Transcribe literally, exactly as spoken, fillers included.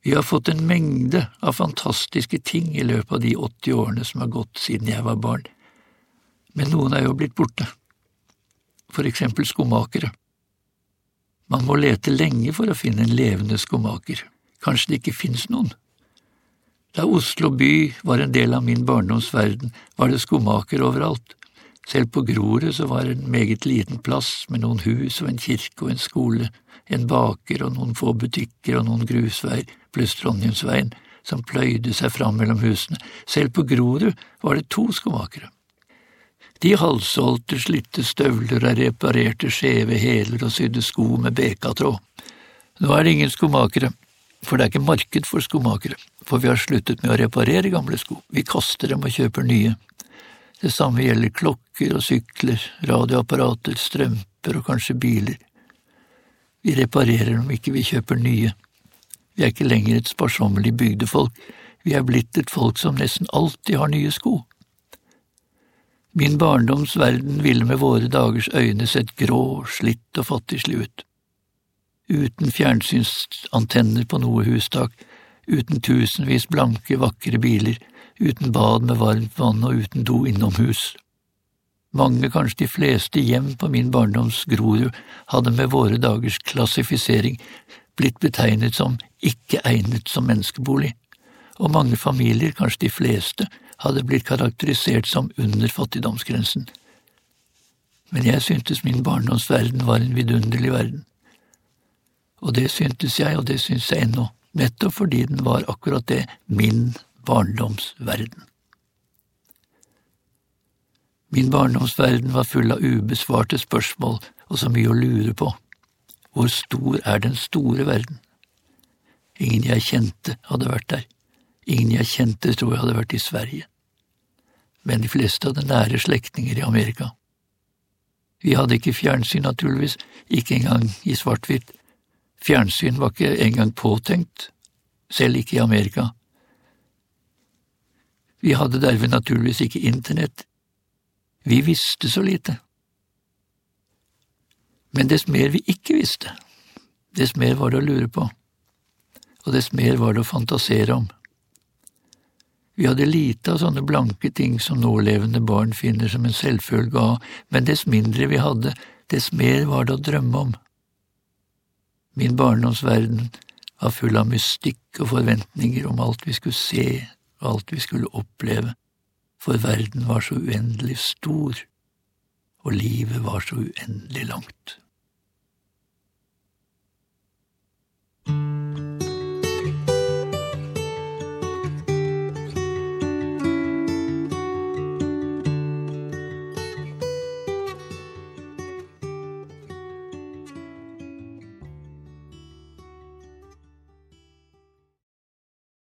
Vi har fått en mengde av fantastiske ting i løpet av de åtti årene som har gått siden jeg var barn, men noen er jo blitt borte. For eksempel skomakere. Man må lete lenge for å finne en levende skomaker. Kanskje det ikke finnes noen. Da Oslo by var en del av min barndomsverden, var det skomaker overalt. Selv på Grorud så var det en meget liten plass med noen hus og en kirke og en skole, en baker og noen få butikker og noen grusveier, pluss Trondheimsveien, som pløyde seg fram mellom husene. Selv på Grorud var det to skomakere. De halvsolgte slitte støvler og reparerte skjeve hæler og sydde sko med bekatråd. Nå er det ingen skomakere, for det er ikke marked for skomakere, for vi har sluttet med å reparere gamle sko. Vi kaster dem og kjøper nye. Det samme gjelder klokker og sykler, radioapparater, strømper og kanskje biler. Vi reparerer dem ikke, vi kjøper nye. Vi er ikke lenger et sparsommelig bygdefolk, vi er blitt et folk som nesten alltid har nye sko. Min barndomsverden ville med våre dagers øyne sett grå, slitt og fattigslig ut. Uten fjernsynsantenner på noe hustak, uten tusenvis blanke, vakre biler, uten bad med varmt vann og uten do innomhus. Mange, kanskje de fleste hjem på min barndoms Grorud, hadde med våre dagers klassifisering blitt betegnet som ikke egnet som menneskebolig, og mange familier, kanskje de fleste, hadde blitt karakterisert som under fattigdomsgrensen. Men jeg syntes min barndomsverden var en vidunderlig verden. Og det syntes jeg, og det synes jeg ennå, nettopp fordi den var akkurat det, min barndomsverden. Min barndomsverden var full av ubesvarte spørsmål og så mye å lure på. Hvor stor er den store verden? Ingen jeg kjente hadde vært der. Ingen jeg kjente tror jeg hadde vært i Sverige. Men de fleste hadde nære slektninger i Amerika. Vi hadde ikke fjernsyn naturligvis, ikke engang i svart-hvitt. Fjernsyn var ikke engang påtenkt, selv ikke i Amerika. Vi hadde derved naturligvis ikke internett. Vi visste så lite. Men dess mer vi ikke visste, dess mer var det å lure på, og dess mer var det å fantasere om. Vi hadde lite av sånne blanke ting som nålevende barn finner som en selvfølge av, men dess mindre vi hadde, dess mer var det å drømme om. Min barndomsverden var full av mystikk og forventninger om alt vi skulle se og alt vi skulle oppleve, for verden var så uendelig stor, og livet var så uendelig langt.